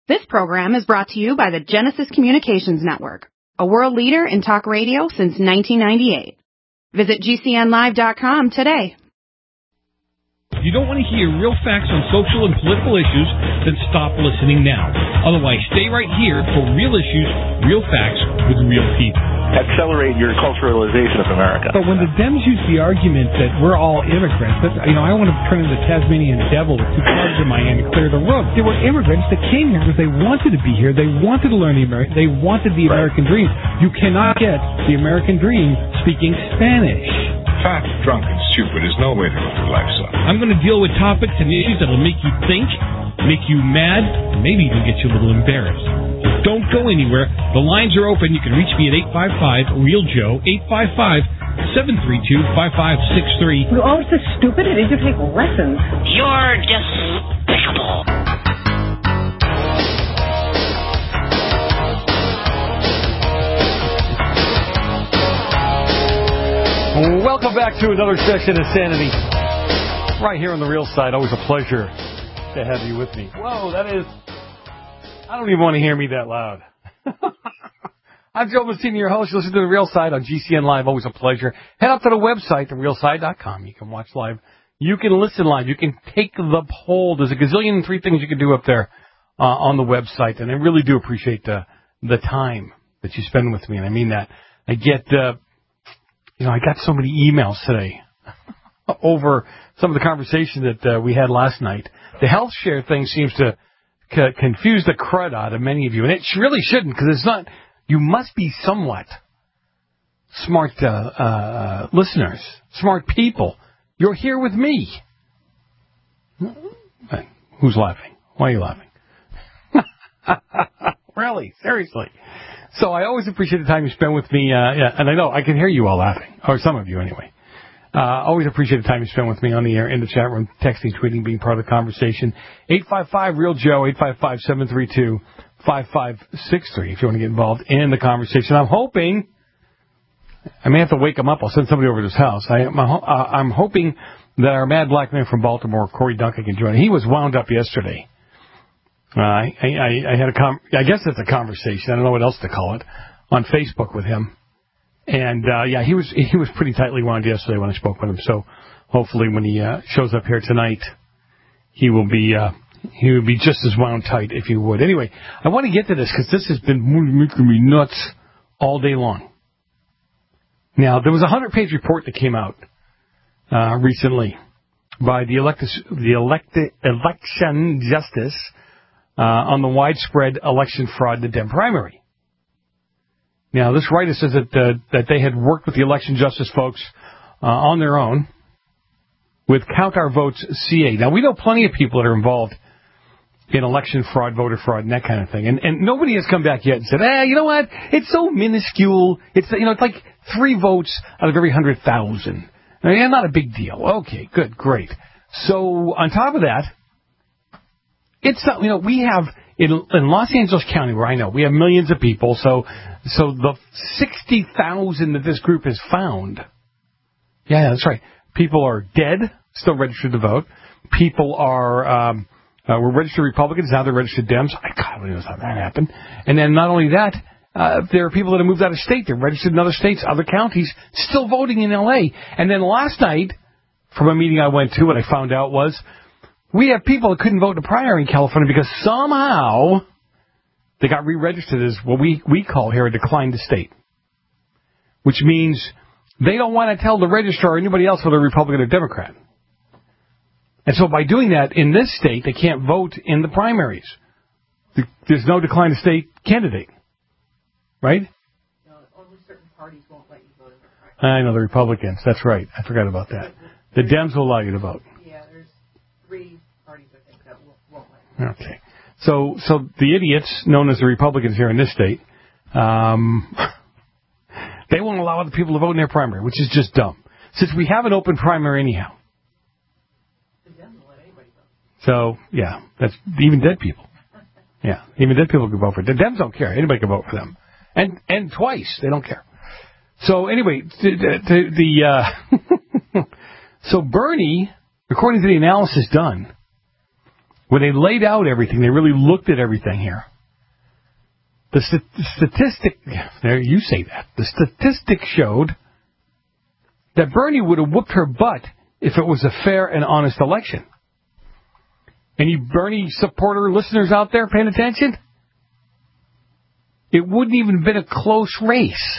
This program is brought to you by the Genesis Communications Network, a world leader in talk radio since 1998. Visit GCNlive.com today. If you don't want to hear real facts on social and political issues, then stop listening now. Otherwise, stay right here for real issues, real facts with real people. Accelerate your culturalization of America. But when the Dems use the argument that we're all immigrants, that, I want to turn into the Tasmanian devil with two clubs in my hand to clear the road. There were immigrants that came here because they wanted to be here. They wanted to learn the American. They wanted the American dream. You cannot get the American dream speaking Spanish. Fat, drunk, and stupid is no way to live your life, son. I'm going to deal with topics and issues that will make you think, make you mad, and maybe even get you a little embarrassed. So don't go anywhere. The lines are open. You can reach me at 855-REAL-JOE, 855-732-5563. You're always so stupid. I need to take lessons. You're despicable. Welcome back to another session of Sanity. Right here on the Real Side. Always a pleasure to have you with me. Whoa, that is... I don't even want to hear me that loud. I'm Joe Messina, your host. You listen to The Real Side on GCN Live. Always a pleasure. Head up to the website, therealside.com. You can watch live. You can listen live. You can take the poll. There's a gazillion and three things you can do up there on the website. And I really do appreciate the time that you spend with me. And I mean that. I get... I got so many emails today over some of the conversation that we had last night. The health share thing seems to confuse the crud out of many of you. And it really shouldn't, because it's not. You must be somewhat smart listeners, smart people. You're here with me. Who's laughing? Why are you laughing? Really? Seriously? So I always appreciate the time you spend with me, and I know I can hear you all laughing, or some of you anyway. Always appreciate the time you spend with me on the air, in the chat room, texting, tweeting, being part of the conversation. 855-REAL-JOE, 855-732-5563 if you want to get involved in the conversation. I'm hoping, I may have to wake him up. I'll send somebody over to his house. I'm hoping that our mad black man from Baltimore, Corey Duncan, can join. He was wound up yesterday. I had I guess it's a conversation. I don't know what else to call it, on Facebook with him. And, he was pretty tightly wound yesterday when I spoke with him. So hopefully when he shows up here tonight, he will be just as wound tight, if you would. Anyway, I want to get to this because this has been making me nuts all day long. Now, there was a 100-page report that came out recently by the election justice on the widespread election fraud in the Dem primary. Now, this writer says that they had worked with the election justice folks on their own with Count Our Votes CA. Now, we know plenty of people that are involved in election fraud, voter fraud, and that kind of thing. And nobody has come back yet and said, you know what? It's so minuscule. It's like 3 votes out of every 100,000. Not a big deal. Okay, good, great. So, on top of that, it's we have in Los Angeles County, where I know we have millions of people. So the 60,000 that this group has found, yeah, that's right. People are dead, still registered to vote. People are were registered Republicans, now they're registered Dems. God, I don't know how that happened. And then not only that, there are people that have moved out of state. They're registered in other states, other counties, still voting in L.A. And then last night, from a meeting I went to, what I found out was, we have people that couldn't vote in the primary in California because somehow they got re-registered as what we call here a declined estate, which means they don't want to tell the registrar or anybody else whether they're Republican or Democrat. And so by doing that, in this state, they can't vote in the primaries. There's no declined estate candidate, right? No, only certain parties won't let you vote in the primary. I know, the Republicans. That's right. I forgot about that. The Dems will allow you to vote. Yeah, there's 3 parties, I think, that won't let you. Okay. So the idiots, known as the Republicans here in this state, they won't allow other people to vote in their primary, which is just dumb. Since we have an open primary anyhow. The Dems will let anybody vote. So, yeah, that's even dead people. Yeah, even dead people can vote for it. The Dems don't care. Anybody can vote for them. And twice. They don't care. So, anyway, so Bernie, according to the analysis done, where they laid out everything. They really looked at everything here. The statistic, there you say that, the statistic showed that Bernie would have whooped her butt if it was a fair and honest election. Any Bernie supporter listeners out there paying attention? It wouldn't even have been a close race.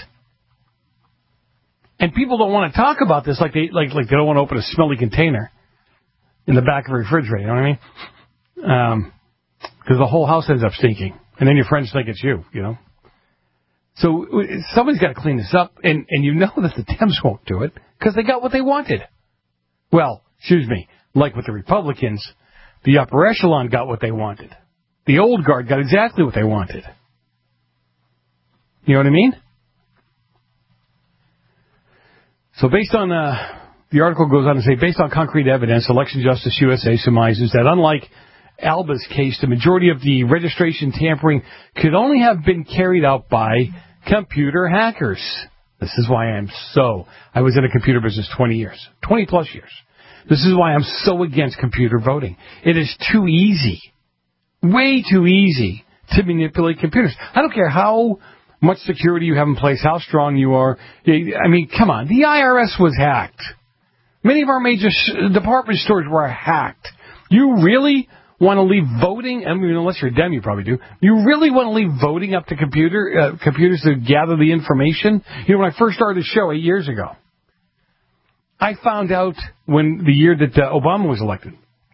And people don't want to talk about this like they don't want to open a smelly container in the back of a refrigerator, you know what I mean? Because the whole house ends up stinking. And then your friends think it's you, you know? So somebody's got to clean this up, and you know that the Dems won't do it because they got what they wanted. Well, excuse me, like with the Republicans, the upper echelon got what they wanted. The old guard got exactly what they wanted. You know what I mean? So based on, the article goes on to say, based on concrete evidence, Election Justice USA surmises that unlike Alba's case, the majority of the registration tampering could only have been carried out by computer hackers. This is why I was in a computer business 20 plus years. This is why I'm so against computer voting. It is too easy, way too easy to manipulate computers. I don't care how much security you have in place, how strong you are. I mean, come on. The IRS was hacked. Many of our major department stores were hacked. You really want to leave voting? I mean, unless you're a Dem, you probably do. You really want to leave voting up to computers to gather the information? You know, when I first started the show 8 years ago, I found out when the year that Obama was elected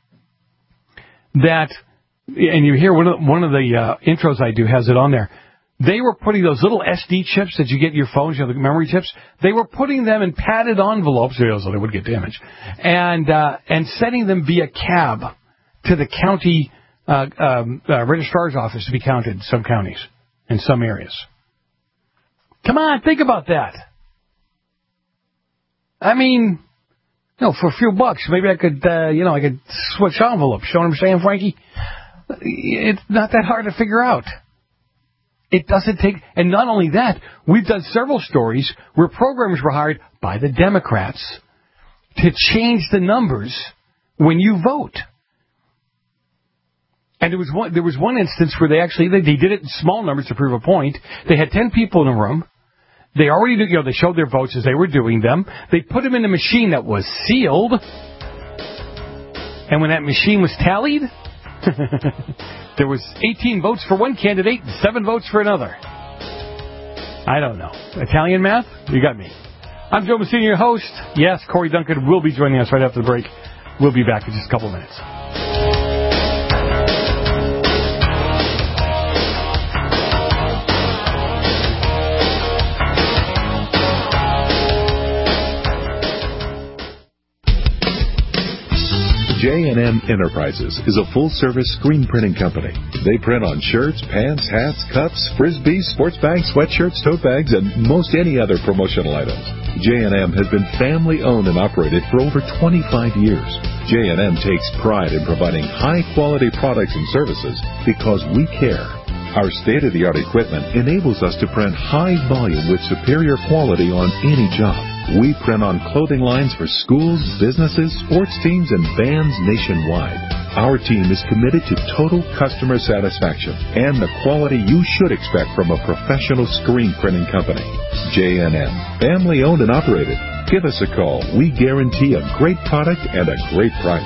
that, and you hear one of the intros I do has it on there. They were putting those little SD chips that you get in your phones, you know, the memory chips. They were putting them in padded envelopes, so they would get damaged, and sending them via cab to the county registrar's office to be counted in some counties, in some areas. Come on, think about that. I mean, for a few bucks, maybe I could, I could switch envelopes. You know what I'm saying, Frankie? It's not that hard to figure out. It doesn't take, and not only that, we've done several stories where programmers were hired by the Democrats to change the numbers when you vote. And there was one instance where they did it in small numbers to prove a point. They had 10 people in a room. They already did, they showed their votes as they were doing them. They put them in a machine that was sealed. And when that machine was tallied, there was 18 votes for one candidate and 7 votes for another. I don't know. Italian math? You got me. I'm Joe Messina, your host. Yes, Corey Duncan will be joining us right after the break. We'll be back in just a couple of minutes. J&M Enterprises is a full-service screen printing company. They print on shirts, pants, hats, cups, frisbees, sports bags, sweatshirts, tote bags, and most any other promotional items. J&M has been family-owned and operated for over 25 years. J&M takes pride in providing high-quality products and services because we care. Our state-of-the-art equipment enables us to print high volume with superior quality on any job. We print on clothing lines for schools, businesses, sports teams, and bands nationwide. Our team is committed to total customer satisfaction and the quality you should expect from a professional screen printing company. J&M, family-owned and operated. Give us a call. We guarantee a great product and a great price.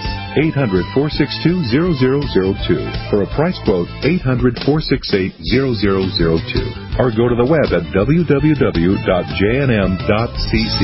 800-462-0002. For a price quote, 800-468-0002. Or go to the web at www.jnm.cc.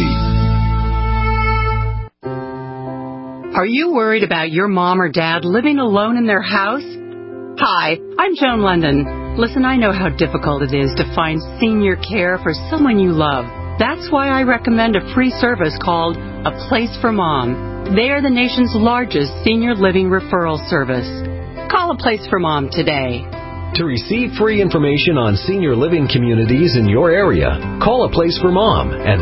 Are you worried about your mom or dad living alone in their house? Hi, I'm Joan London. Listen, I know how difficult it is to find senior care for someone you love. That's why I recommend a free service called A Place for Mom. They are the nation's largest senior living referral service. Call A Place for Mom today. To receive free information on senior living communities in your area, call A Place for Mom at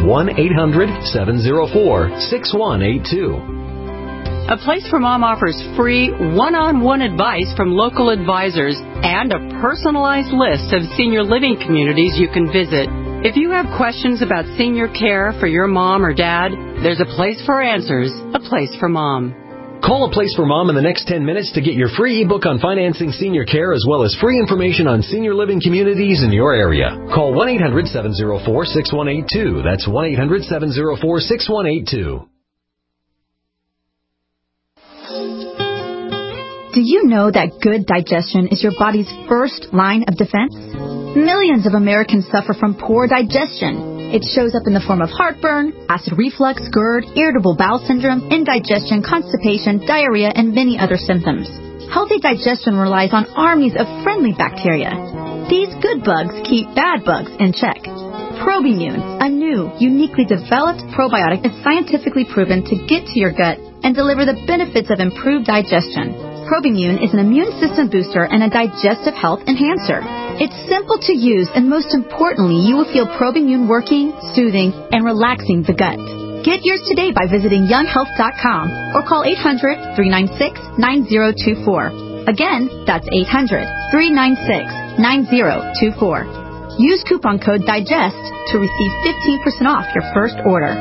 1-800-704-6182. A Place for Mom offers free one-on-one advice from local advisors and a personalized list of senior living communities you can visit. If you have questions about senior care for your mom or dad, there's a place for answers, A Place for Mom. Call A Place for Mom in the next 10 minutes to get your free ebook on financing senior care as well as free information on senior living communities in your area. Call 1-800-704-6182. That's 1-800-704-6182. Do you know that good digestion is your body's first line of defense? Millions of Americans suffer from poor digestion. It shows up in the form of heartburn, acid reflux, GERD, irritable bowel syndrome, indigestion, constipation, diarrhea, and many other symptoms. Healthy digestion relies on armies of friendly bacteria. These good bugs keep bad bugs in check. Probimune, a new, uniquely developed probiotic, is scientifically proven to get to your gut and deliver the benefits of improved digestion. Probimune is an immune system booster and a digestive health enhancer. It's simple to use, and most importantly, you will feel Probimune working, soothing, and relaxing the gut. Get yours today by visiting younghealth.com or call 800-396-9024. Again, that's 800-396-9024. Use coupon code DIGEST to receive 15% off your first order.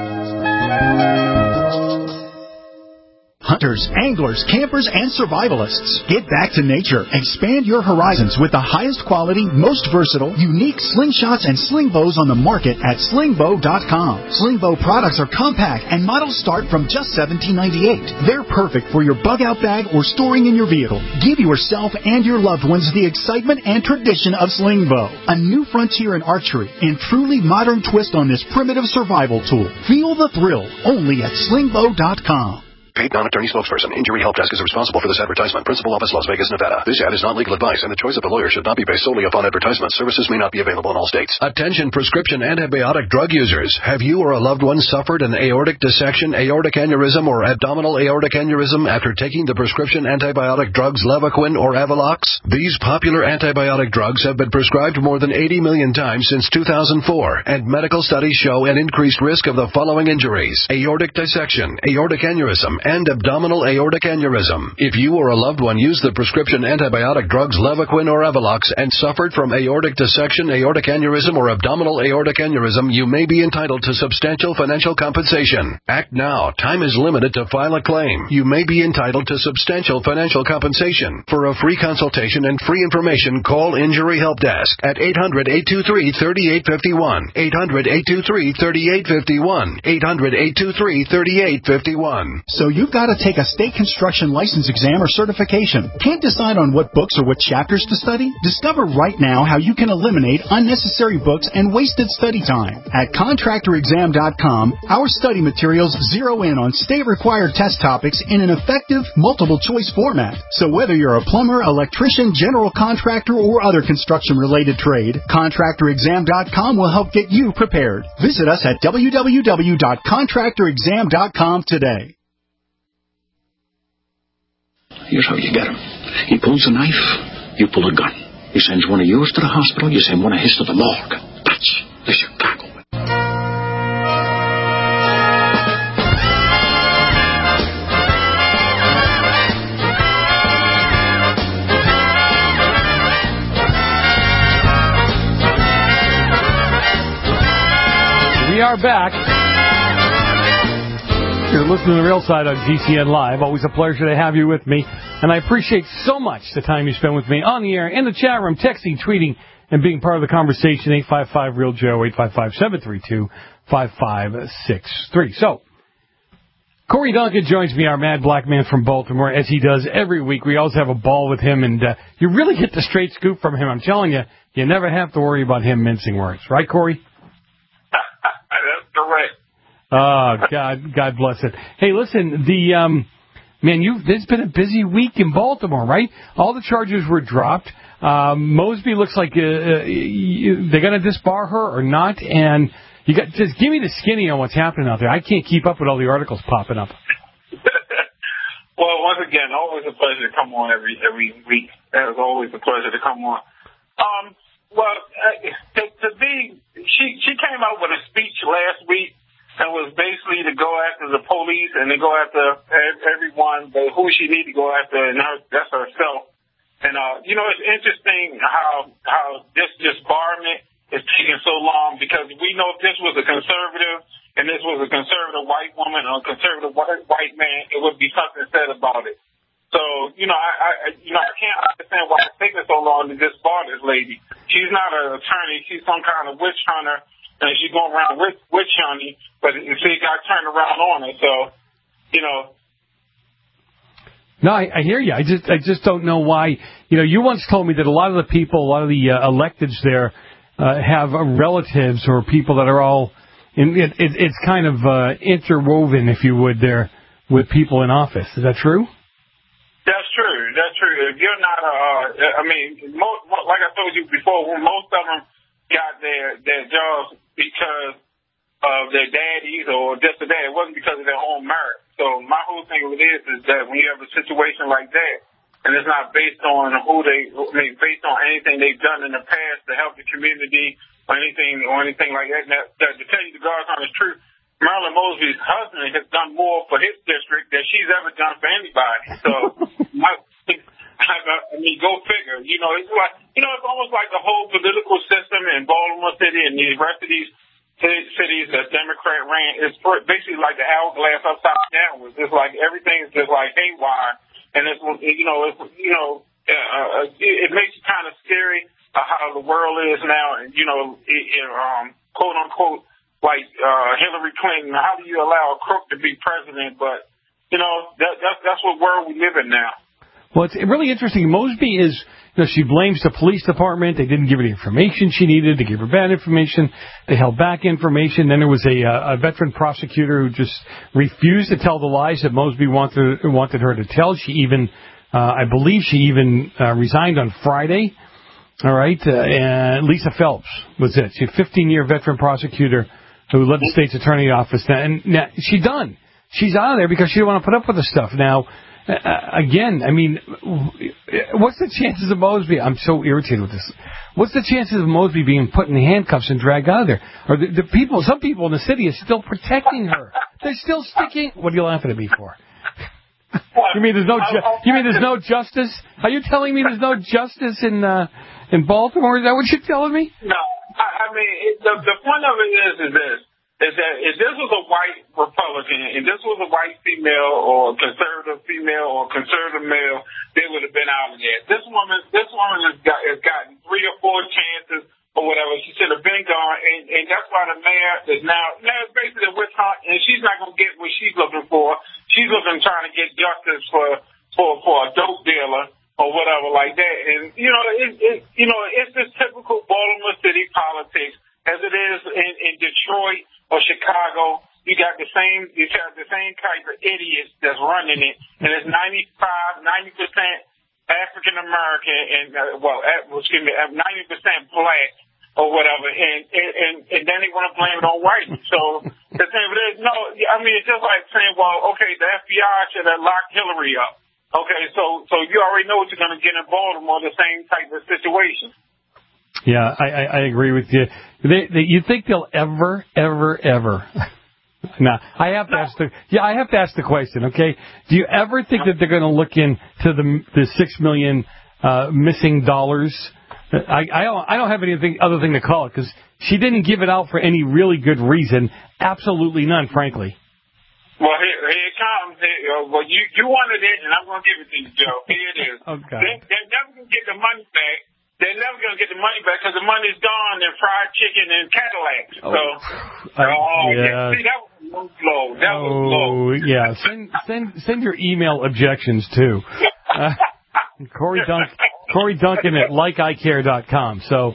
Hunters, anglers, campers, and survivalists. Get back to nature. Expand your horizons with the highest quality, most versatile, unique slingshots and sling bows on the market at slingbow.com. Slingbow products are compact and models start from just $17.98. They're perfect for your bug-out bag or storing in your vehicle. Give yourself and your loved ones the excitement and tradition of Slingbow, a new frontier in archery and truly modern twist on this primitive survival tool. Feel the thrill only at slingbow.com. Paid non-attorney spokesperson. Injury Help Desk is responsible for this advertisement. Principal office, Las Vegas, Nevada. This ad is not legal advice, and the choice of a lawyer should not be based solely upon advertisement. Services may not be available in all states. Attention prescription antibiotic drug users. Have you or a loved one suffered an aortic dissection, aortic aneurysm, or abdominal aortic aneurysm after taking the prescription antibiotic drugs Levaquin or Avelox? These popular antibiotic drugs have been prescribed more than 80 million times since 2004, and medical studies show an increased risk of the following injuries: aortic dissection, aortic aneurysm, and abdominal aortic aneurysm. If you or a loved one used the prescription antibiotic drugs Levaquin or Avelox and suffered from aortic dissection, aortic aneurysm, or abdominal aortic aneurysm, you may be entitled to substantial financial compensation. Act now. Time is limited to file a claim. You may be entitled to substantial financial compensation. For a free consultation and free information, call Injury Help Desk at 800-823-3851. 800-823-3851. 800-823-3851. So you've got to take a state construction license exam or certification. Can't decide on what books or what chapters to study? Discover right now how you can eliminate unnecessary books and wasted study time. At contractorexam.com, our study materials zero in on state-required test topics in an effective, multiple-choice format. So whether you're a plumber, electrician, general contractor, or other construction-related trade, contractorexam.com will help get you prepared. Visit us at www.contractorexam.com today. Here's how you get him. He pulls a knife, you pull a gun. He sends one of yours to the hospital, you send one of his to the morgue. That's the Chicago way. We are back. You're listening to The Real Side on GCN Live. Always a pleasure to have you with me. And I appreciate so much the time you spend with me on the air, in the chat room, texting, tweeting, and being part of the conversation. 855-REAL-JOE, 855-732-5563. So, Corey Duncan joins me, our mad black man from Baltimore, as he does every week. We always have a ball with him, and you really get the straight scoop from him. I'm telling you, you never have to worry about him mincing words. Right, Corey? That's correct. Oh, God bless it. Hey, listen, it's been a busy week in Baltimore, right? All the charges were dropped. Mosby looks like they're going to disbar her or not, and just give me the skinny on what's happening out there. I can't keep up with all the articles popping up. Well, once again, always a pleasure to come on every week. It's always a pleasure to come on. She came out with a speech last week that was basically to go after the police and to go after everyone, but who she need to go after, and that's herself. And, it's interesting how this disbarment is taking so long, because we know if this was a conservative and this was a conservative white woman or a conservative white man, it would be something said about this lady. She's not an attorney. She's some kind of witch hunter, and she's going around witch hunting, but she got turned around on her. So, you know. No, I hear you. I just don't know why. You know, you once told me that a lot of the people, a lot of the electeds there have relatives or people that are all, it's kind of interwoven, if you would, there with people in office. Is that true? That's true. That's true. If you're not, I mean, like I told you before, most of them got their jobs because of their daddies or just their dad. It wasn't because of their own merit. So my whole thing with it is that when you have a situation like that, and it's not based on based on anything they've done in the past to help the community or anything like that. That to tell you the God's honest truth, Marilyn Mosby's husband has done more for his district than she's ever done for anybody. So, I mean, go figure. You know, it's almost like the whole political system in Baltimore City and the rest of these cities that Democrat ran. It's basically like the hourglass upside down. It's like everything's just like haywire, and it makes you kind of scary how the world is now. And quote unquote, like Hillary Clinton. How do you allow a crook to be president? But that's what world we live in now. Well, it's really interesting. Mosby is, she blames the police department. They didn't give her the information she needed. They gave her bad information. They held back information. Then there was a veteran prosecutor who just refused to tell the lies that Mosby wanted her to tell. She even, I believe she even resigned on Friday. All right. And Lisa Phelps was it. She's a 15-year veteran prosecutor who led the state's attorney office. And now she's done. She's out of there because she didn't want to put up with the stuff. Now, again, I mean, what's the chances of Mosby? I'm so irritated with this. What's the chances of Mosby being put in handcuffs and dragged out of there? Or some people in the city are still protecting her. They're still sticking. What are you laughing at me for? You mean there's no justice? Are you telling me there's no justice in Baltimore? Is that what you're telling me? No, I mean the point of it is this. Is that if this was a white Republican and this was a white female or conservative female or conservative male, they would have been out of there. This woman has gotten 3 or 4 chances or whatever. She should have been gone, and that's why the mayor is now it's basically a witch hunt, and she's not going to get what she's looking for. She's trying to get justice for a dope dealer or whatever like that. And it's this typical Baltimore City politics as it is in Detroit or Chicago. You got the same type of idiots that's running it, and it's 90% African American and 90% black or whatever, and then they want to blame it on white. So the thing is, no, I mean it's just like saying, well, okay, the FBI should have locked Hillary up. Okay, so you already know what you're going to get in Baltimore, the same type of situation. Yeah, I agree with you. You think they'll ever? Now, I have to ask the question, okay? Do you ever think that they're going to look into the $6 million missing dollars? I don't have anything other thing to call it because she didn't give it out for any really good reason. Absolutely none, frankly. Well, here it comes. Well, you wanted it, and I'm going to give it to you, Joe. Here it is. Okay. They're never going to get the money back. They're never going to get the money back because the money's gone in fried chicken and Cadillacs. Yeah. See, that was low. That was low. Yeah. Send your email objections, too. Corey Duncan at likeicare.com. So,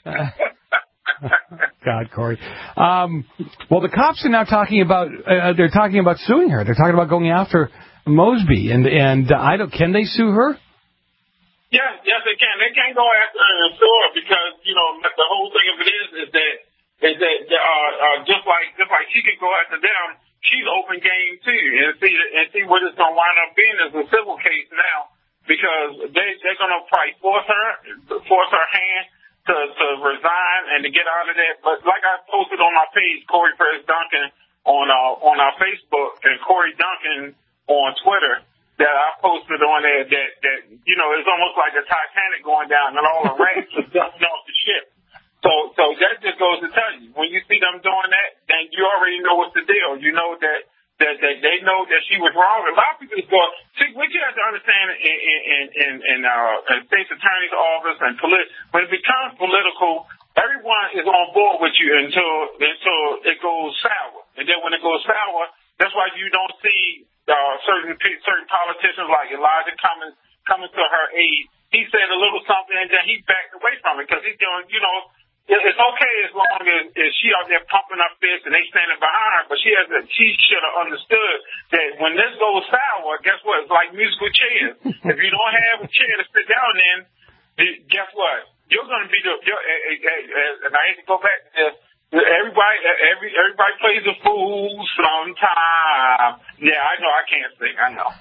God, Corey. Well, the cops are now talking about suing her. They're talking about going after Mosby. And can they sue her? Yes, they can. They can't go after her and sue her because, the whole thing of it is that just like she can go after them, she's open game too, and see what it's gonna wind up being is a civil case now because they're gonna probably force her hand to resign and to get out of that. But like I posted on my page, Corey Press Duncan on our Facebook and Corey Duncan on Twitter. That I posted on there that it's almost like the Titanic going down and all the rats are jumping off the ship. So that just goes to tell you, when you see them doing that, then you already know what's the deal. You know that they know that she was wrong. A lot of people just go, see, what you have to understand in state's attorney's office and when it becomes political, everyone is on board with you until it goes sour. And then when it goes sour, that's why you don't see certain politicians like Elijah coming to her aid. He said a little something and then he backed away from it because he's doing, it's okay as long as she out there pumping up fists and they standing behind her, but she should have understood that when this goes sour, guess what? It's like musical chairs. If you don't have a chair to sit down in, guess what? You're going to be and I hate to go back to this. Everybody plays a fool sometime. Yeah, I know. I can't sing. I know.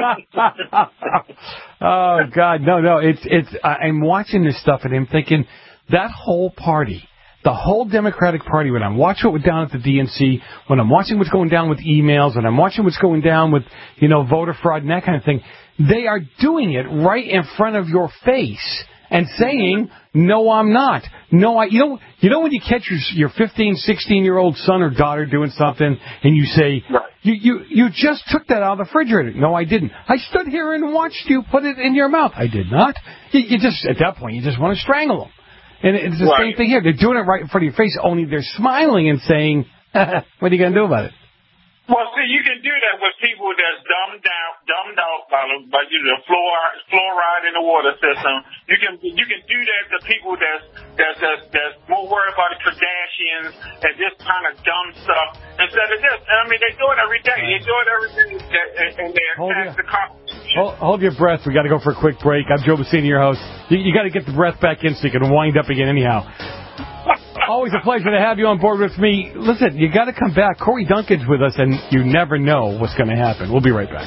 Oh God, no. I'm watching this stuff and I'm thinking that whole party, the whole Democratic Party. When I'm watching what's down at the DNC, when I'm watching what's going down with emails, when I'm watching what's going down with voter fraud and that kind of thing, they are doing it right in front of your face. And saying, no, I'm not. No, you know when you catch your 15, 16-year-old son or daughter doing something and you say, right. you just took that out of the refrigerator. No, I didn't. I stood here and watched you put it in your mouth. I did not. You just, at that point, you just want to strangle them. And it's the same thing here. They're doing it right in front of your face, only they're smiling and saying, what are you going to do about it? Well, see, you can do that with people that's dumbed out by the fluoride in the water system. You can do that to people that's more worried about the Kardashians and this kind of dumb stuff instead of this. And I mean, they do it every day. They do it every day, and they attack the Constitution. Hold your breath. We got to go for a quick break. I'm Joe Messina, your host. You got to get the breath back in so you can wind up again anyhow. Always a pleasure to have you on board with me. Listen, you got to come back. Corey Duncan's with us, and you never know what's going to happen. We'll be right back.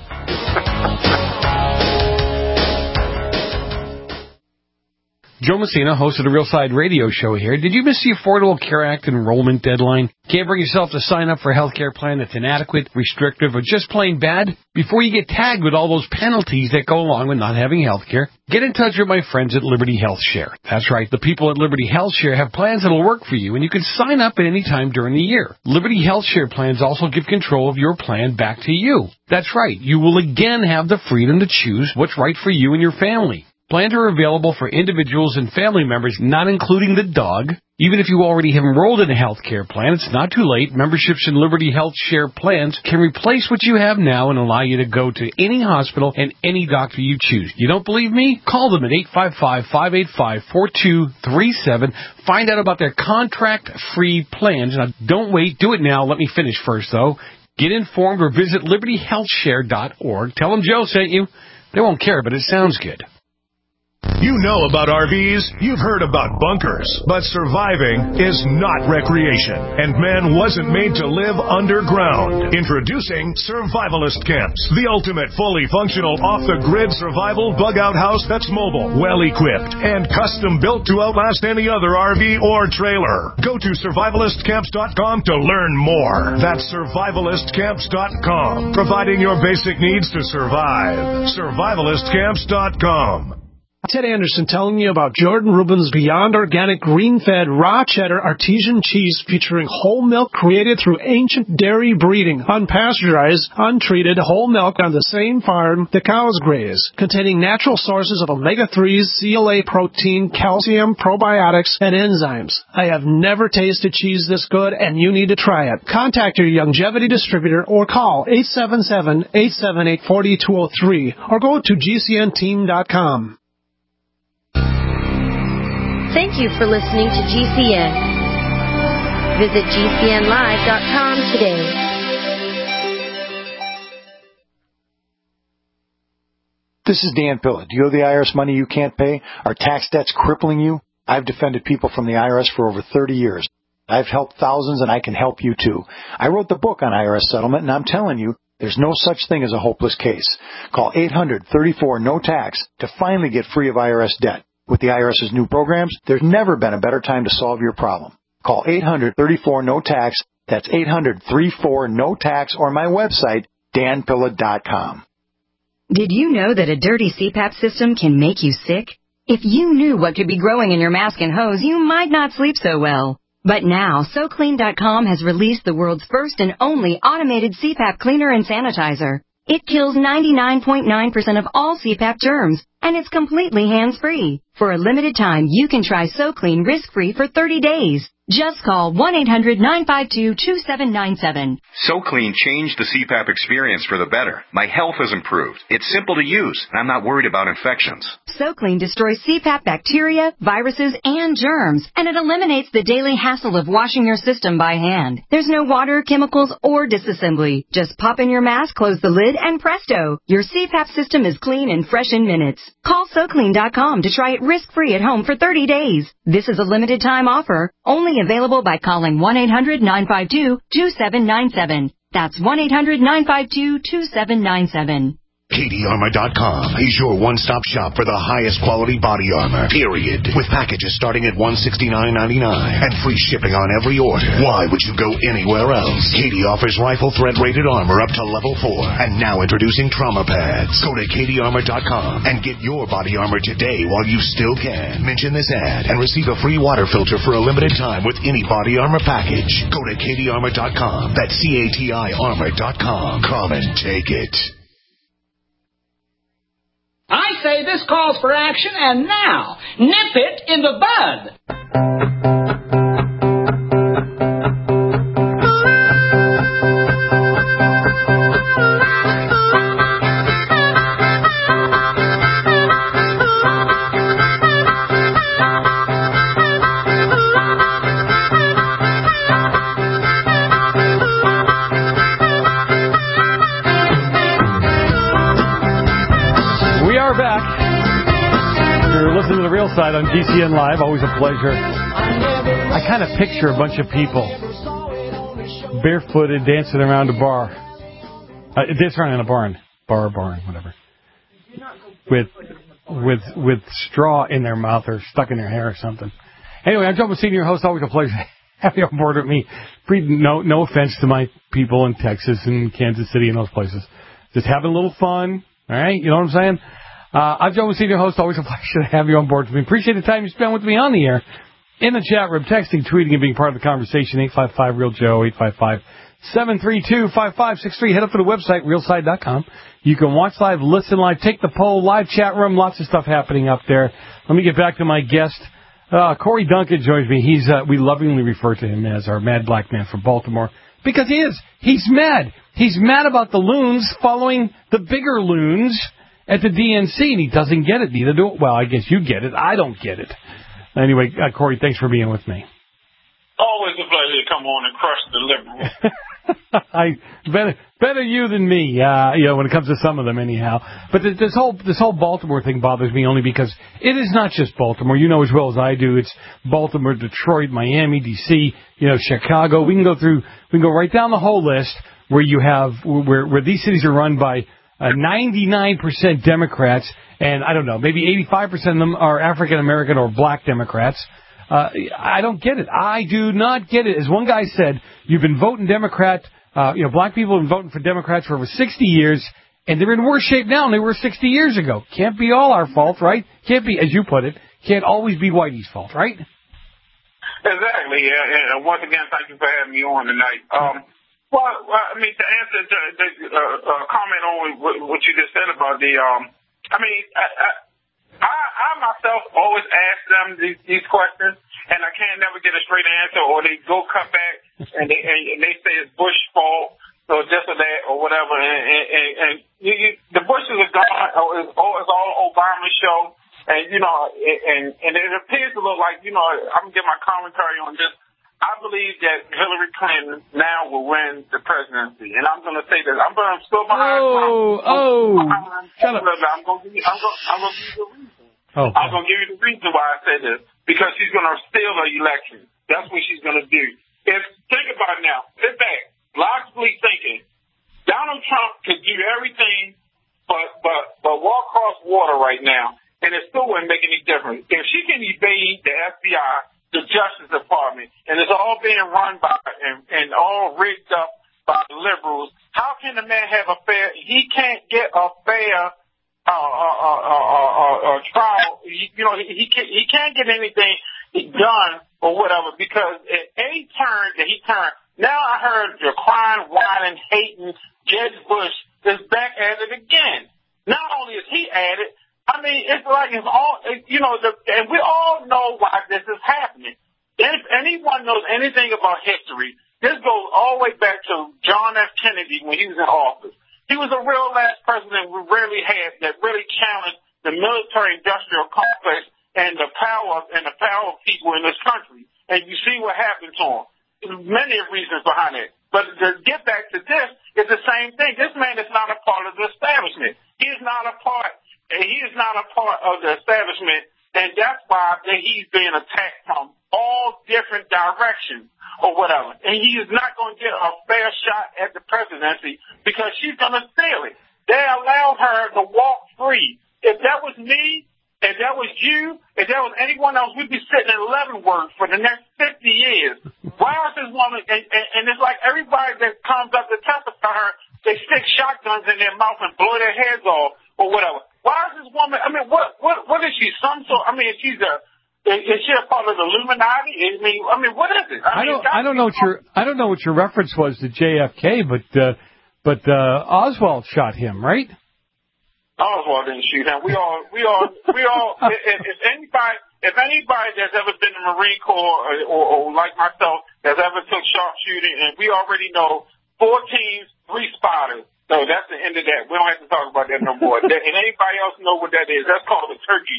Joe Messina, host of the Real Side Radio Show here. Did you miss the Affordable Care Act enrollment deadline? Can't bring yourself to sign up for a health care plan that's inadequate, restrictive, or just plain bad? Before you get tagged with all those penalties that go along with not having health care, get in touch with my friends at Liberty Health Share. That's right, the people at Liberty Health Share have plans that'll work for you, and you can sign up at any time during the year. Liberty Health Share plans also give control of your plan back to you. That's right, you will again have the freedom to choose what's right for you and your family. Plans are available for individuals and family members, not including the dog. Even if you already have enrolled in a health care plan, it's not too late. Memberships in Liberty Health Share plans can replace what you have now and allow you to go to any hospital and any doctor you choose. You don't believe me? Call them at 855-585-4237. Find out about their contract-free plans. Now, don't wait. Do it now. Let me finish first, though. Get informed or visit libertyhealthshare.org. Tell them Joe sent you. They won't care, but it sounds good. You know about RVs, you've heard about bunkers, but surviving is not recreation, and man wasn't made to live underground. Introducing Survivalist Camps, the ultimate fully functional off-the-grid survival bug-out house that's mobile, well-equipped, and custom-built to outlast any other RV or trailer. Go to survivalistcamps.com to learn more. That's survivalistcamps.com, providing your basic needs to survive. Survivalistcamps.com. Ted Anderson telling you about Jordan Rubin's Beyond Organic Green-Fed Raw Cheddar Artesian Cheese featuring whole milk created through ancient dairy breeding, unpasteurized, untreated whole milk on the same farm the cows graze, containing natural sources of omega-3s, CLA protein, calcium, probiotics, and enzymes. I have never tasted cheese this good, and you need to try it. Contact your Longevity distributor or call 877-878-4203 or go to GCNteam.com. Thank you for listening to GCN. Visit GCNlive.com today. This is Dan Pilla. Do you owe the IRS money you can't pay? Are tax debts crippling you? I've defended people from the IRS for over 30 years. I've helped thousands, and I can help you too. I wrote the book on IRS settlement, and I'm telling you, there's no such thing as a hopeless case. Call 800-34-NO-TAX to finally get free of IRS debt. With the IRS's new programs, there's never been a better time to solve your problem. Call 800-34-NO-TAX. That's 800-34-NO-TAX, or my website, danpilla.com. Did you know that a dirty CPAP system can make you sick? If you knew what could be growing in your mask and hose, you might not sleep so well. But now, SoClean.com has released the world's first and only automated CPAP cleaner and sanitizer. It kills 99.9% of all CPAP germs, and it's completely hands-free. For a limited time, you can try SoClean risk-free for 30 days. Just call 1-800-952-2797. SoClean changed the CPAP experience for the better. My health has improved. It's simple to use, and I'm not worried about infections. SoClean destroys CPAP bacteria, viruses, and germs, and it eliminates the daily hassle of washing your system by hand. There's no water, chemicals, or disassembly. Just pop in your mask, close the lid, and presto! Your CPAP system is clean and fresh in minutes. Call SoClean.com to try it risk-free at home for 30 days. This is a limited-time offer, only available by calling 1-800-952-2797. That's 1-800-952-2797. CatieArmor.com is your one-stop shop for the highest quality body armor, period. With packages starting at $169.99 and free shipping on every order. Why would you go anywhere else? Katie offers rifle threat-rated armor up to level 4. And now introducing trauma pads. Go to CatieArmor.com and get your body armor today while you still can. Mention this ad and receive a free water filter for a limited time with any body armor package. Go to CatieArmor.com. That's CATI Armor.com. Come and take it. I say this calls for action, and now, nip it in the bud. Listen to the Real Side on GCN Live. Always a pleasure. I kind of picture a bunch of people barefooted dancing around a bar. Dancing around in a barn, whatever. With straw in their mouth or stuck in their hair or something. Anyway, I'm Joe Messina, your host. Always a pleasure to have you on board with me. No offense to my people in Texas and Kansas City and those places. Just having a little fun. All right, you know what I'm saying? I'm Joe Messina, your host. Always a pleasure to have you on board with me. Appreciate the time you spent with me on the air, in the chat room, texting, tweeting, and being part of the conversation. 855-REAL-JOE, 855-732-5563. Head up to the website, realside.com. You can watch live, listen live, take the poll, live chat room, lots of stuff happening up there. Let me get back to my guest. Corey Duncan joins me. We lovingly refer to him as our mad black man from Baltimore, because he is. He's mad. He's mad about the loons following the bigger loons at the DNC, and he doesn't get it. Neither do. Well, I guess you get it. I don't get it. Anyway, Corey, thanks for being with me. Always a pleasure to come on and crush the liberals. Better you than me, when it comes to some of them, anyhow. But this whole Baltimore thing bothers me only because it is not just Baltimore. You know as well as I do. It's Baltimore, Detroit, Miami, D.C., Chicago. We can go right down the whole list where you have where these cities are run by 99% Democrats, and I don't know, maybe 85% of them are African American or black Democrats. I don't get it. I do not get it. As one guy said, you've been voting Democrat, black people have been voting for Democrats for over 60 years, and they're in worse shape now than they were 60 years ago. Can't be all our fault, right? Can't be, as you put it, can't always be Whitey's fault, right? Exactly, yeah. And once again, thank you for having me on tonight. Well, I mean, to answer the comment on what you just said about I myself always ask them these questions, and I can't never get a straight answer, or they go cut back and they say it's Bush's fault, or this or that, or whatever. And the Bushes are gone, or it's all Obama's show, and it appears to look like I'm gonna get my commentary on this. I believe that Hillary Clinton now will win the presidency, and I'm going to say that I'm still behind. Shut up! I'm going to give you the reason. I'm going to give you the reason why I say this, because she's going to steal the election. That's what she's going to do. Think about it now. Sit back, logically thinking. Donald Trump could do everything, but walk across water right now, and it still wouldn't make any difference. If she can evade the FBI, the Justice Department, and it's all being run by and all rigged up by the liberals, how can the man have a fair? He can't get a fair trial. He can't get anything done or whatever, because at any turn that he turned. Now I heard you're crying, whining, hating, Jeb Bush is back at it again. Not only is he at it, I mean, it's like it's all, you know, and we all know why this is happening. If anyone knows anything about history, this goes all the way back to John F. Kennedy when he was in office. He was the real last president we really had that really challenged the military-industrial complex and the power of people in this country. And you see what happened to him. There's many reasons behind it. But to get back to this, it's the same thing. This man is not a part of the establishment. He is not a part of the establishment, and that's why he's being attacked from all different directions or whatever. And he is not going to get a fair shot at the presidency because she's going to steal it. They allowed her to walk free. If that was me, if that was you, if that was anyone else, we'd be sitting in Leavenworth for the next 50 years. Why is this woman, and it's like everybody that comes up to testify her, they stick shotguns in their mouth and blow their heads off or whatever. Why is this woman, I mean, what is she, some sort, I mean, is she a part of the Illuminati? I mean, what is it? I don't know what your reference was to JFK, but Oswald shot him, right? Oswald didn't shoot him. We all. If anybody that's ever been in the Marine Corps or like myself that's ever took sharpshooting, and we already know 4 teams, 3 spotters. So that's the end of that. We don't have to talk about that no more. And anybody else know what that is? That's called a turkey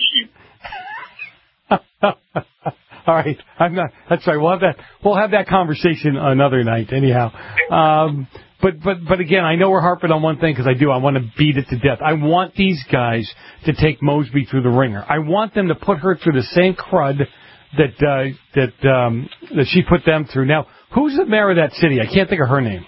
shoot. All right, That's right. We'll have that conversation another night. Anyhow, but again, I know we're harping on one thing because I want to beat it to death. I want these guys to take Mosby through the ringer. I want them to put her through the same crud that she put them through. Now, who's the mayor of that city? I can't think of her name.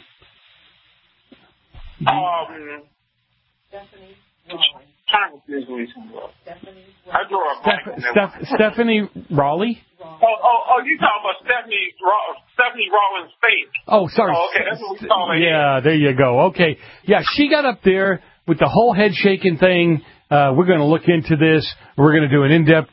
Stephanie Raleigh? Oh, you talking about Stephanie Rawlins Faith. Oh, sorry. Oh, okay, that's what we call it. Yeah, there you go. Okay. Yeah, she got up there with the whole head shaking thing. We're going to look into this. We're going to do an in-depth,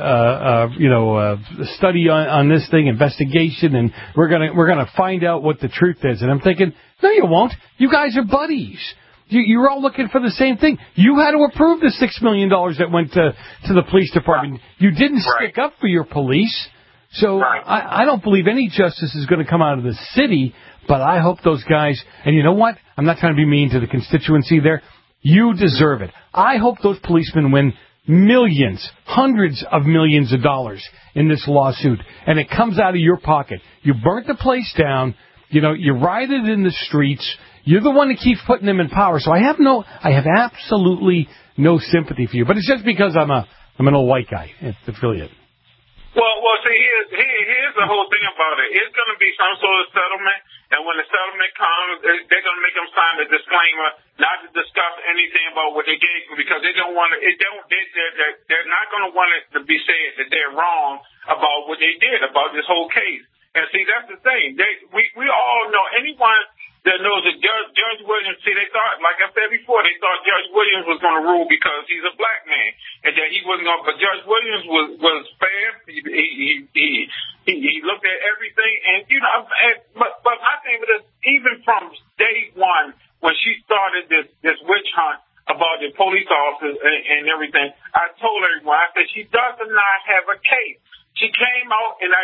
study on this thing, investigation, and we're going to find out what the truth is. And I'm thinking, no, you won't. You guys are buddies. You're all looking for the same thing. You had to approve the $6 million that went to the police department. You didn't stick up for your police. So I don't believe any justice is going to come out of the city, but I hope those guys, and you know what? I'm not trying to be mean to the constituency there. You deserve it. I hope those policemen win millions, hundreds of millions of dollars in this lawsuit, and it comes out of your pocket. You burnt the place down. You rioted in the streets. You're the one that keeps putting them in power. So I have absolutely no sympathy for you. But it's just because I'm an old white guy affiliate. Well, see, here's the whole thing about it. It's going to be some sort of settlement, and when the settlement comes, they're going to make them sign a disclaimer not to discuss anything about what they did because they don't want to. They're not going to want it to be said that they're wrong about what they did about this whole case. And see, that's the thing. We all know anyone that knows that Judge Williams, see, they thought, like I said before, they thought Judge Williams was going to rule because he's a black man, and that he wasn't going to, but Judge Williams was fair. He looked at everything, and, but my thing with this, even from day one, when she started this witch hunt about the police officers and everything, I told everyone, I said, she does not have a case. She came out, and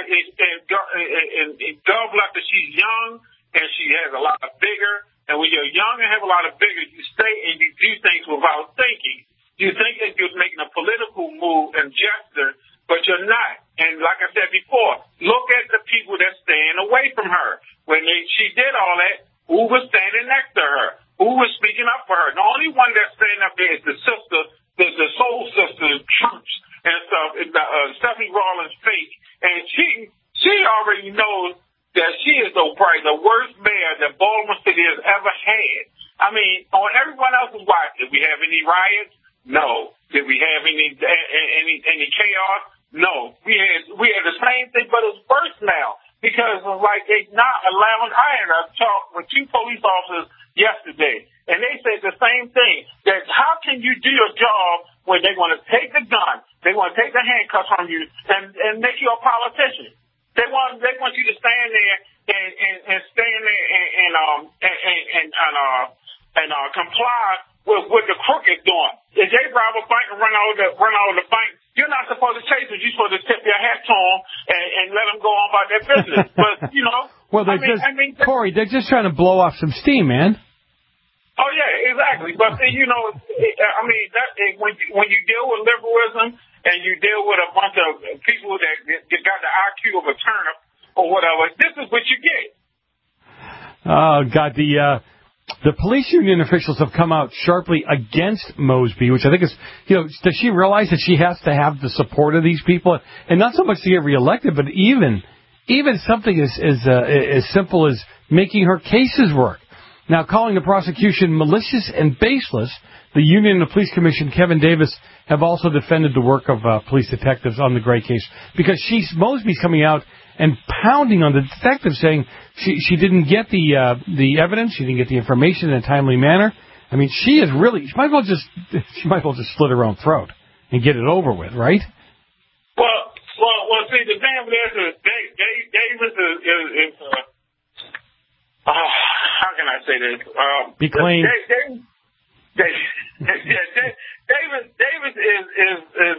God bless her, she's young, and she has a lot of vigor. And when you're young and have a lot of vigor, you stay and you do things without thinking. You think that you're making a political move and gesture, but you're not. And like I said before, look at the people that's staying away from her. When she did all that, who was standing next to her? Who was speaking up for her? The only one that's standing up there is the sister, the soul sister, Troops, and stuff, Stephanie Rawlins Faith. And she already knows that she is probably the worst mayor that Baltimore City has ever had. I mean, on everyone else's watch, did we have any riots? No. Did we have any chaos? No. We had the same thing, but it's worse now because it's like they not allowing. I had a talk with 2 police officers yesterday, and they said the same thing. That how can you do your job when they want to take the gun, they want to take the handcuffs from you, and make you a politician? They want you to stand there and stand there and comply with what the crook is doing. If they rob a bank and run out of the bank, you're not supposed to chase them. You're supposed to tip your hat to them and let them go on about their business. But, you know. Well, Corey, they're just trying to blow off some steam, man. Oh, yeah, exactly. But, you know, when you deal with liberalism and you deal with a bunch of people that got the IQ of a turnip or whatever, this is what you get. Oh, God, the police union officials have come out sharply against Mosby, which I think is, you know, does she realize that she has to have the support of these people? And not so much to get reelected, but even something as simple as making her cases work. Now, calling the prosecution malicious and baseless, the union and the police commission, Kevin Davis, have also defended the work of police detectives on the Gray case because Mosby's coming out and pounding on the detectives, saying she didn't get the evidence, she didn't get the information in a timely manner. I mean, she might as well just slit her own throat and get it over with, right? Well, see, the thing of this is Davis is how can I say this? Be clean. Davis is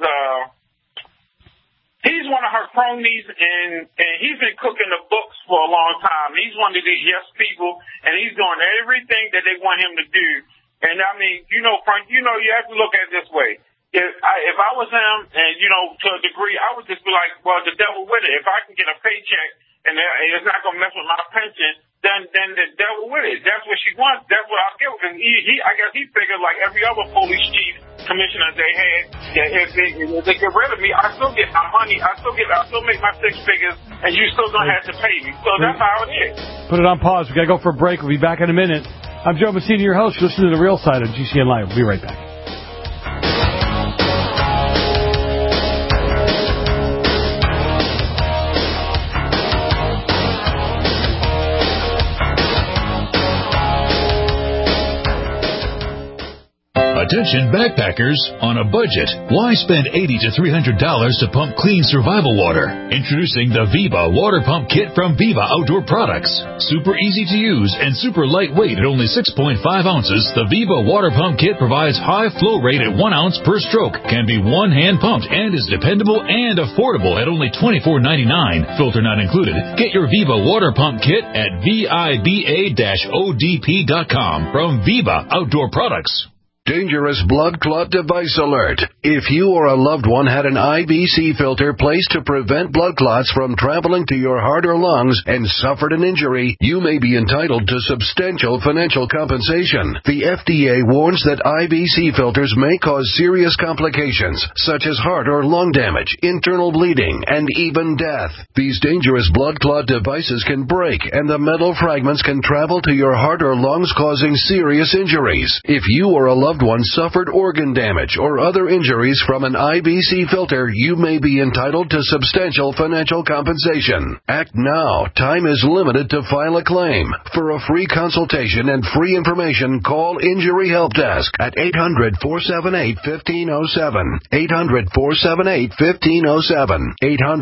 he's one of her cronies, and he's been cooking the books for a long time. He's one of these yes people, and he's doing everything that they want him to do. And I mean, you know, Frank, you know, you have to look at it this way. If I was him, and you know, to a degree, I would just be like, well, the devil with it. If I can get a paycheck and it's not gonna mess with my pension, then the devil with it. That's what she wants. That's what I'll give. And I guess he figured like every other police chief commissioner they had, that if they get rid of me, I still get my money. I still make my 6 figures, and you still don't have to pay me. So that's how it is. Put it on pause. We gotta go for a break. We'll be back in a minute. I'm Joe Messina, your host. You're listening to The Real Side of GCN Live. We'll be right back. Attention backpackers on a budget. Why spend $80 to $300 to pump clean survival water? Introducing the Viva Water Pump Kit from Viva Outdoor Products. Super easy to use and super lightweight at only 6.5 ounces, the Viva Water Pump Kit provides high flow rate at 1 ounce per stroke, can be one-hand pumped, and is dependable and affordable at only $24.99. Filter not included. Get your Viva Water Pump Kit at VIBA-ODP.com from Viva Outdoor Products. Dangerous blood clot device alert. If you or a loved one had an IBC filter placed to prevent blood clots from traveling to your heart or lungs and suffered an injury, you may be entitled to substantial financial compensation. The FDA warns that IBC filters may cause serious complications, such as heart or lung damage, internal bleeding, and even death. These dangerous blood clot devices can break, and the metal fragments can travel to your heart or lungs, causing serious injuries. If you or a loved one suffered organ damage or other injuries from an IBC filter, you may be entitled to substantial financial compensation. Act now. Time is limited to file a claim. For a free consultation and free information, call Injury Help Desk at 800-478-1507. 800-478-1507.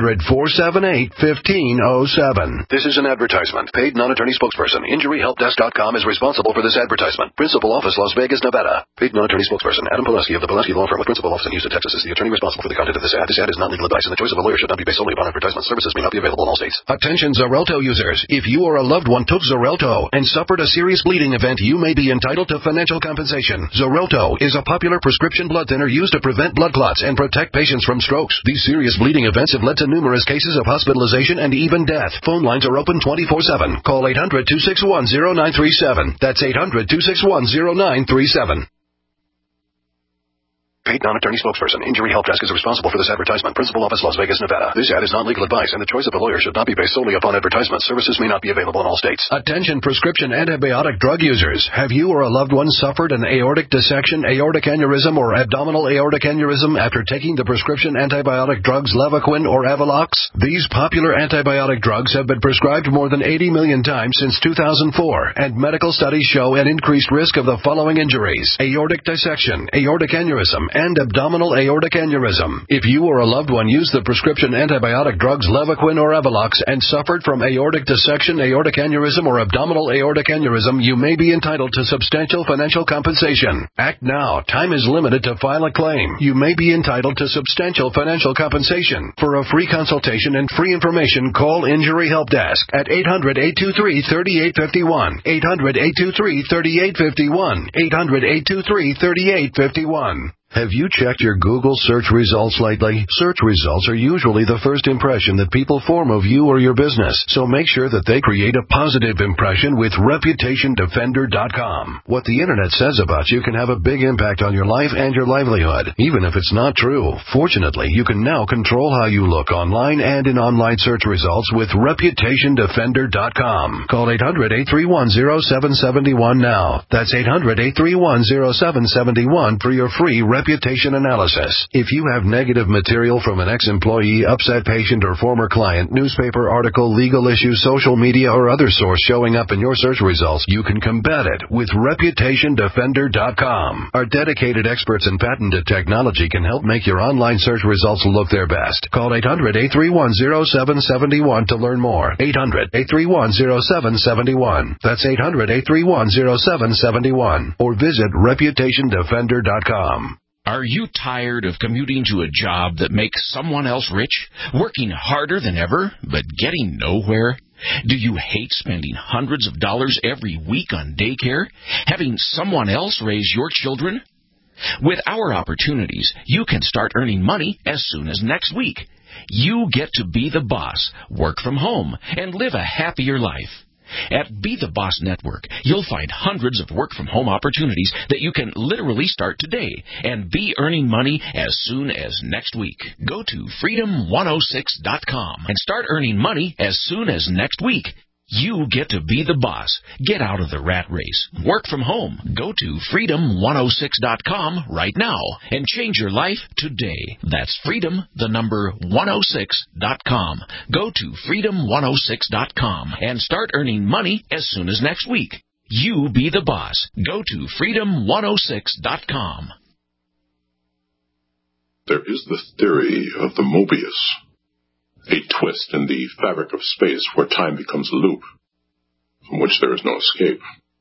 800-478-1507. This is an advertisement. Paid non-attorney spokesperson. InjuryHelpDesk.com is responsible for this advertisement. Principal office, Las Vegas, Nevada. Paid non-attorney spokesperson Adam Pileski of the Pileski Law Firm with principal office in Houston, Texas is the attorney responsible for the content of this ad. This ad is not legal advice, and the choice of a lawyer should not be based solely upon advertisement. Services may not be available in all states. Attention Xarelto users. If you or a loved one took Xarelto and suffered a serious bleeding event, you may be entitled to financial compensation. Xarelto is a popular prescription blood thinner used to prevent blood clots and protect patients from strokes. These serious bleeding events have led to numerous cases of hospitalization and even death. Phone lines are open 24/7. Call 800-261-0937. That's 800-261-0937. Paid non-attorney spokesperson. Injury Help Desk is responsible for this advertisement. Principal office, Las Vegas, Nevada. This ad is not legal advice, and the choice of a lawyer should not be based solely upon advertisement. Services may not be available in all states. Attention prescription antibiotic drug users. Have you or a loved one suffered an aortic dissection, aortic aneurysm, or abdominal aortic aneurysm after taking the prescription antibiotic drugs Levaquin or Avelox? These popular antibiotic drugs have been prescribed more than 80 million times since 2004, and medical studies show an increased risk of the following injuries: aortic dissection, aortic aneurysm, and abdominal aortic aneurysm. If you or a loved one used the prescription antibiotic drugs Levaquin or Evolox and suffered from aortic dissection, aortic aneurysm, or abdominal aortic aneurysm, you may be entitled to substantial financial compensation. Act now. Time is limited to file a claim. You may be entitled to substantial financial compensation. For a free consultation and free information, call Injury Help Desk at 800-823-3851. 800-823-3851. 800-823-3851. Have you checked your Google search results lately? Search results are usually the first impression that people form of you or your business, so make sure that they create a positive impression with ReputationDefender.com. What the Internet says about you can have a big impact on your life and your livelihood, even if it's not true. Fortunately, you can now control how you look online and in online search results with ReputationDefender.com. Call 800-831-0771 now. That's 800-831-0771 for your free reputation analysis. If you have negative material from an ex-employee, upset patient, or former client, newspaper article, legal issue, social media, or other source showing up in your search results, you can combat it with ReputationDefender.com. Our dedicated experts in patented technology can help make your online search results look their best. Call 800-831-0771 to learn more. 800-831-0771. That's 800-831-0771. Or visit ReputationDefender.com. Are you tired of commuting to a job that makes someone else rich, working harder than ever, but getting nowhere? Do you hate spending hundreds of dollars every week on daycare, having someone else raise your children? With our opportunities, you can start earning money as soon as next week. You get to be the boss, work from home, and live a happier life. At Be the Boss Network, you'll find hundreds of work-from-home opportunities that you can literally start today and be earning money as soon as next week. Go to freedom106.com and start earning money as soon as next week. You get to be the boss. Get out of the rat race. Work from home. Go to freedom106.com right now and change your life today. That's freedom106.com. Go to freedom106.com and start earning money as soon as next week. You be the boss. Go to freedom106.com. There is the theory of the Mobius. A twist in the fabric of space where time becomes a loop, from which there is no escape.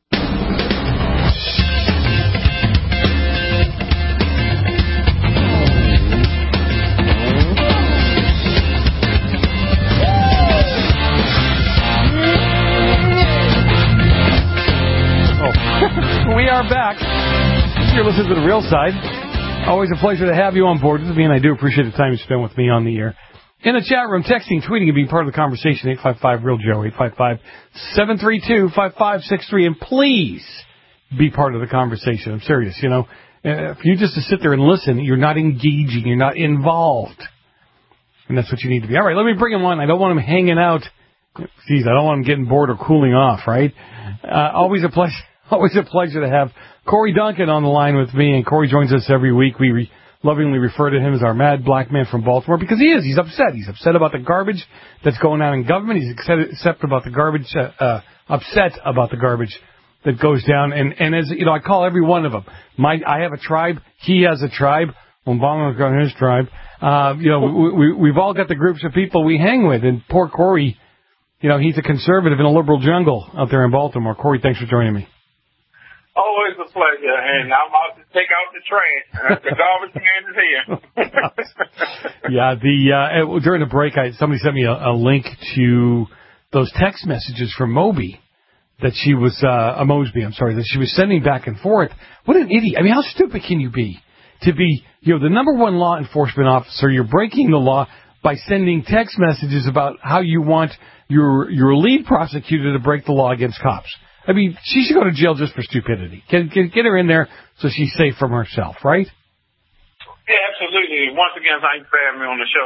We are back. You're listening to The Real Side. Always a pleasure to have you on board with me, and I do appreciate the time you spend with me on the air. In the chat room, texting, tweeting, and being part of the conversation, 855-REAL-JOE, 855-732-5563. And please be part of the conversation. I'm serious, you know. If you just to sit there and listen, you're not engaging, you're not involved. And that's what you need to be. All right, let me bring him on. I don't want him hanging out. Geez, I don't want him getting bored or cooling off, right? Always a pleasure to have Corey Duncan on the line with me. And Corey joins us every week. We lovingly refer to him as our mad black man from Baltimore because he is. He's upset. He's upset about the garbage that's going on in government. He's upset about the garbage that goes down. And as you know, I call every one of them. I have a tribe. He has a tribe. Obama's got his tribe. We've all got the groups of people we hang with. And poor Corey, you know, he's a conservative in a liberal jungle out there in Baltimore. Corey, thanks for joining me. Always a pleasure, and I'm out to take out the trash. The garbage can is here. Yeah, during the break, somebody sent me a link to those text messages from Mosby that she was that she was sending back and forth. What an idiot! I mean, how stupid can you be to be, you know, the number one law enforcement officer? You're breaking the law by sending text messages about how you want your lead prosecutor to break the law against cops. I mean, she should go to jail just for stupidity. Get her in there so she's safe from herself, right? Yeah, absolutely. Once again, thanks for having me on the show.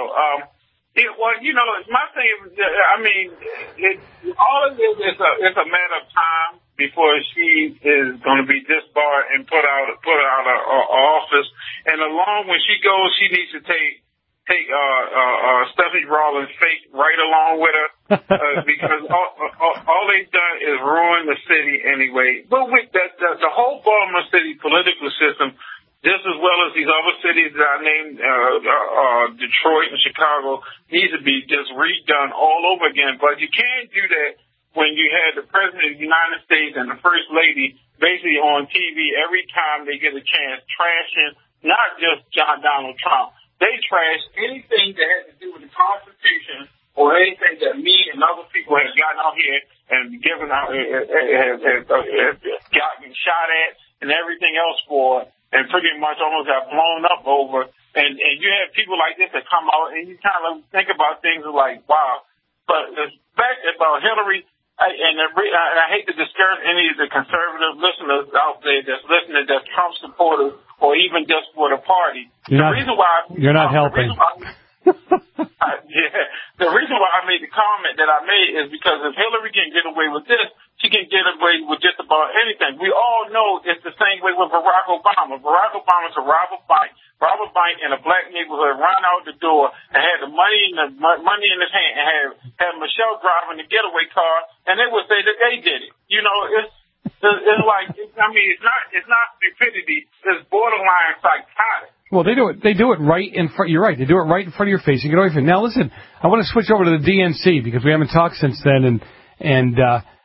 My thing is, all of this is a matter of time before she is going to be disbarred and put out of office. And when she goes, she needs to take Stephanie Rawlings' fate right along with her, because all they've done is ruin the city anyway. But with that, the whole Baltimore City political system just as well as these other cities that I named, Detroit and Chicago, needs to be just redone all over again. But you can't do that when you had the President of the United States and the First Lady basically on TV every time they get a chance, trashing not just John Donald Trump. They trash anything that has to do with the Constitution or anything that me and other people have gotten out here and given out, have gotten shot at and everything else for, and pretty much almost got blown up over. And you have people like this that come out and you kind of think about things like, wow. But the fact about Hillary, and I hate to discourage any of the conservative listeners out there that's listening, that's Trump supporters, or even just for the party. You're not helping. The reason why I made the comment that I made is because if Hillary can get away with this, she can get away with just about anything. We all know it's the same way with Barack Obama. Barack Obama's a robber bank in a black neighborhood, run out the door and had the money in his hand, and had Michelle driving the getaway car, and they would say that they did it. You know, it's like, I mean, it's not stupidity. It's borderline psychotic. Well, they do it right in front. You're right. They do it right in front of your face. You get away from it. Now, listen, I want to switch over to the DNC because we haven't talked since then, and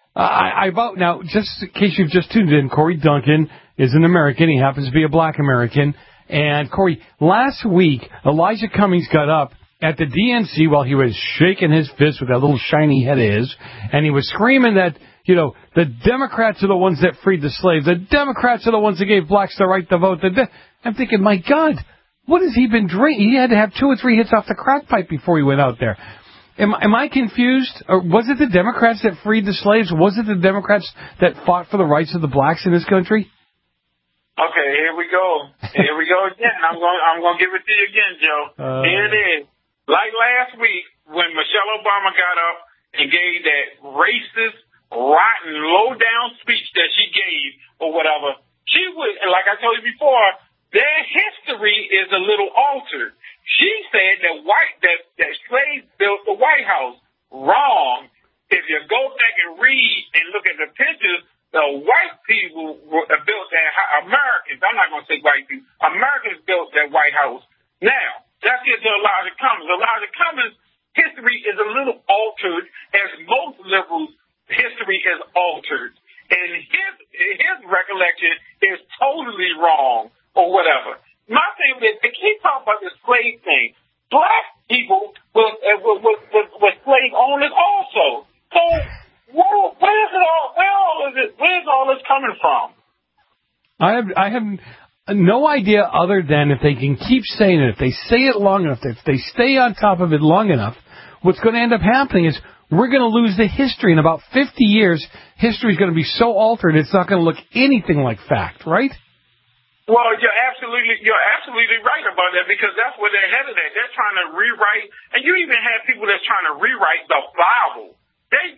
I vote now. Just in case you've just tuned in, Corey Duncan is an American. He happens to be a black American. And Corey, last week, Elijah Cummings got up at the DNC while he was shaking his fist with that little shiny head of his, and he was screaming that, you know, the Democrats are the ones that freed the slaves. The Democrats are the ones that gave blacks the right to vote. I'm thinking, my God, what has he been drinking? He had to have 2 or 3 hits off the crack pipe before he went out there. Am I confused? Or was it the Democrats that freed the slaves? Was it the Democrats that fought for the rights of the blacks in this country? Okay, here we go. Here we go again. I'm going to give it to you again, Joe. Here it is. Like last week when Michelle Obama got up and gave that racist, rotten, low-down speech that she gave or whatever, she would, like I told you before, their history is a little altered. She said that slaves built the White House. Wrong. If you go back and read and look at the pictures, the white people built that, Americans, I'm not going to say white people, Americans built that White House. Now, let's get to Elijah Cummings. Elijah Cummings' history is a little altered, as most liberals' history is altered. And his recollection is totally wrong, or whatever. My thing is, they keep talking about this slave thing. Black people were slave owners also. So where's all this coming from? I have no idea other than if they can keep saying it, if they say it long enough, if they stay on top of it long enough, what's going to end up happening is we're going to lose the history. In about 50 years, history is going to be so altered it's not going to look anything like fact, right? Well, you're absolutely right about that, because that's where they're headed at. They're trying to rewrite, and you even have people that's trying to rewrite the Bible. I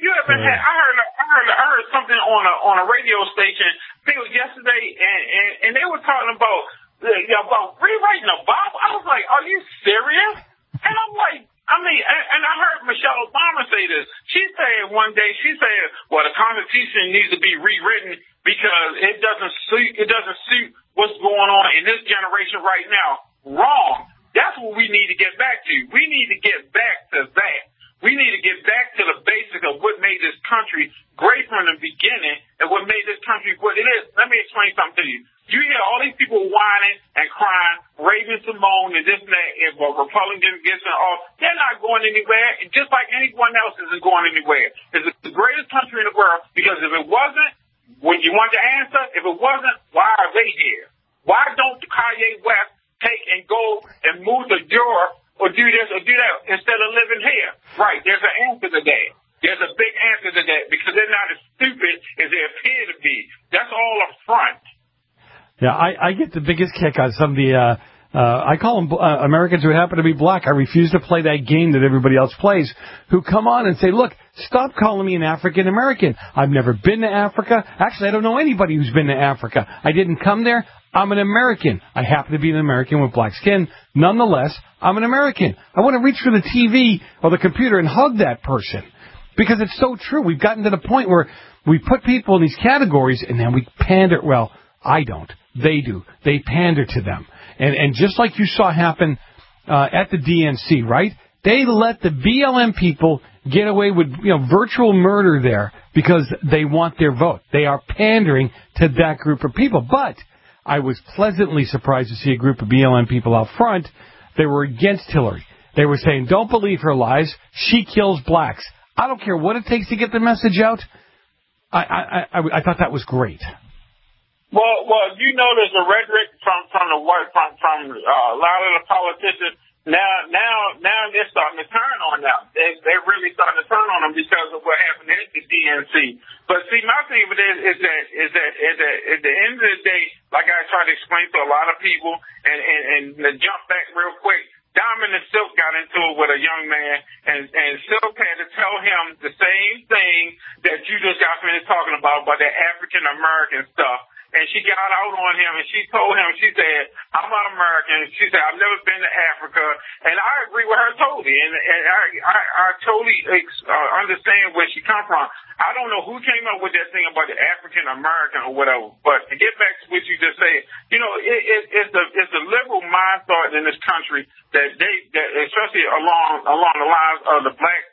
heard something on a radio station, I think it was yesterday, and they were talking about rewriting the Bible. I was like, are you serious? And I'm like, and I heard Michelle Obama say this. She said one day, well, the Constitution needs to be rewritten because it doesn't suit what's going on in this generation right now. Wrong. That's what we need to get back to. We need to get back to that. We need to get back to the basics of what made this country great from the beginning and what made this country what it is. Let me explain something to you. You hear all these people whining and crying, Raven-Symoné and this and that, if a Republican gets in office, they're not going anywhere, just like anyone else isn't going anywhere. It's the greatest country in the world, because if it wasn't, when you want the answer, if it wasn't, why are they here? Why don't Kanye West take and go and move to Europe or do this or do that instead of living here? Right, there's an answer to that. There's a big answer to that, because they're not as stupid as they appear to be. That's all a front. Yeah, I get the biggest kick out of some of the, I call them Americans who happen to be black. I refuse to play that game that everybody else plays, who come on and say, look, stop calling me an African American. I've never been to Africa. Actually, I don't know anybody who's been to Africa. I didn't come there. I'm an American. I happen to be an American with black skin. Nonetheless, I'm an American. I want to reach for the TV or the computer and hug that person, because it's so true. We've gotten to the point where we put people in these categories and then we pander. Well, I don't. they do. They pander to them. And just like you saw happen at the DNC, right? They let the BLM people get away with virtual murder there because they want their vote. They are pandering to that group of people. But I was pleasantly surprised to see a group of BLM people out front. They were against Hillary. They were saying, don't believe her lies. She kills blacks. I don't care what it takes to get the message out. I thought that was great. Well, you know, there's a rhetoric from a lot of the politicians. Now they're starting to turn on them. They're really starting to turn on them because of what happened at the DNC. But see, my thing with it is that at the end of the day, like I try to explain to a lot of people, and to jump back real quick, Diamond and Silk got into it with a young man, and Silk had to tell him the same thing that you just got finished talking about the African American stuff. And she got out on him, and she told him, she said, I'm not American. She said, I've never been to Africa. And I agree with her totally. And I totally understand where she come from. I don't know who came up with that thing about the African American or whatever. But to get back to what you just said, you know, it's the liberal mind thought in this country that especially along the lines of the black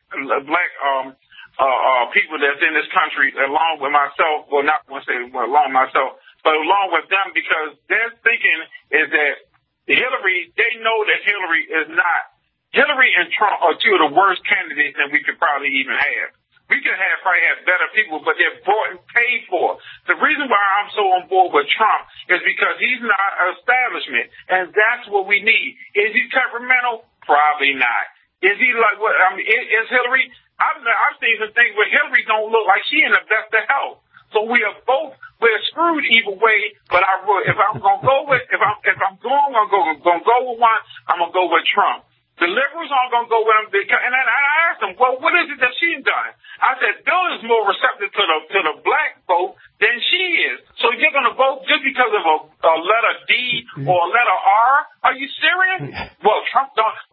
people that's in this country, along with myself, well, not want to say along myself, but along with them, because their thinking is that Hillary, they know that Hillary and Trump are two of the worst candidates that we could probably even have. We could probably have better people, but they're bought and paid for. The reason why I'm so on board with Trump is because he's not an establishment, and that's what we need. Is he temperamental? Probably not. Is he like what? I mean, is Hillary? I've seen some things where Hillary don't look like she in the best of health. So we're screwed either way. But if I'm gonna go with one, I'm gonna go with Trump. The liberals aren't gonna go with him because, and I asked them, well, what is it that she's done? I said, Bill is more receptive to the black vote than she is. So you're gonna vote just because of a letter D or a letter R? Are you serious? Well, Trump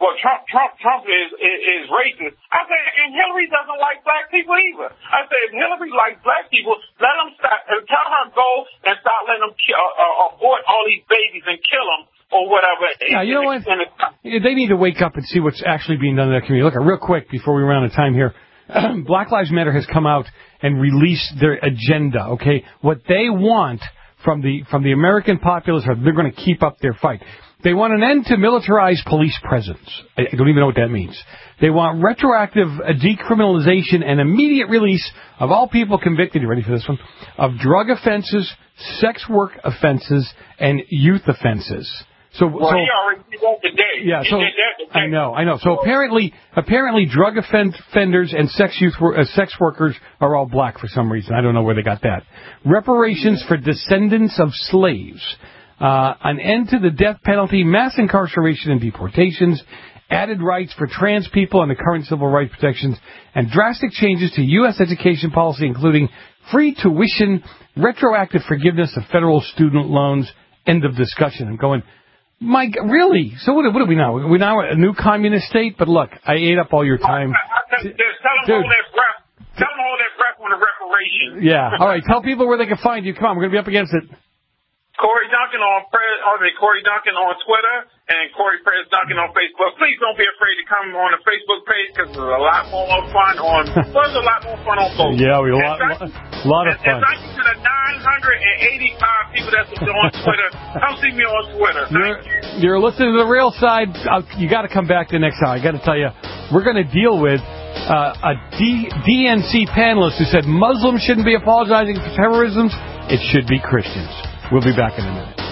is racist. I said, and Hillary doesn't like black people either. I said, if Hillary likes black people, let them stop. Tell her go and stop letting them abort all these babies and kill them. Or whatever. Yeah, you know what? They need to wake up and see what's actually being done in their community. Look, real quick, before we run out of time here, Black Lives Matter has come out and released their agenda, okay? What they want from the American populace, they're going to keep up their fight. They want an end to militarized police presence. I don't even know what that means. They want retroactive decriminalization and immediate release of all people convicted, you ready for this one, of drug offenses, sex work offenses, and youth offenses. He already did that today. Yeah, I know. So apparently, drug offenders and sex workers are all black for some reason. I don't know where they got that. Reparations for descendants of slaves, an end to the death penalty, mass incarceration and deportations, added rights for trans people and the current civil rights protections, and drastic changes to U.S. education policy, including free tuition, retroactive forgiveness of federal student loans. End of discussion. I'm going, Mike, really? So what are we now? We're now a new communist state? But look, I ate up all your time. Tell them hold that breath on the reparations. Yeah. All right. Tell people where they can find you. Come on, we're going to be up against it. Corey Duncan on Twitter and Corey Press Duncan on Facebook. Please don't be afraid to come on the Facebook page because there's a lot more fun on. There's a lot more fun on both. Yeah, a lot of fun. And thank you to the 985 people that's on Twitter. Come see me on Twitter. You're listening to The Real Side. You got to come back the next hour. I got to tell you, we're going to deal with a DNC panelist who said Muslims shouldn't be apologizing for terrorism. It should be Christians. We'll be back in a minute.